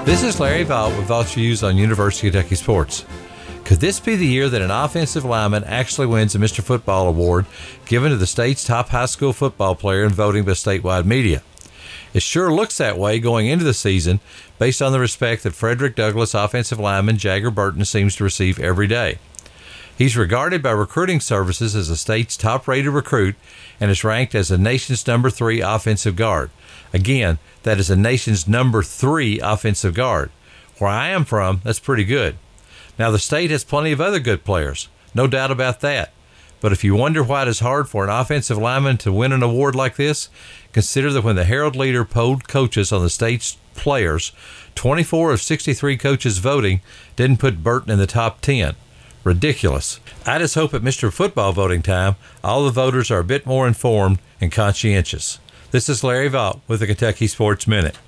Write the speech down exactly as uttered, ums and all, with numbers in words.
This is Larry Vaught with Vaught's Views on University of Kentucky Sports. Could this be the year that an offensive lineman actually wins the Mister Football Award given to the state's top high school football player in voting by statewide media? It sure looks that way going into the season based on the respect that Frederick Douglass offensive lineman Jagger Burton seems to receive every day. He's regarded by recruiting services as the state's top-rated recruit and is ranked as the nation's number three offensive guard. Again, that is the nation's number three offensive guard. Where I am from, that's pretty good. Now, the state has plenty of other good players, no doubt about that. But if you wonder why it is hard for an offensive lineman to win an award like this, consider that when the Herald Leader polled coaches on the state's players, twenty-four of sixty-three coaches voting didn't put Burton in the top ten. Ridiculous. I just hope at Mister Football voting time, all the voters are a bit more informed and conscientious. This is Larry Vaught with the Kentucky Sports Minute.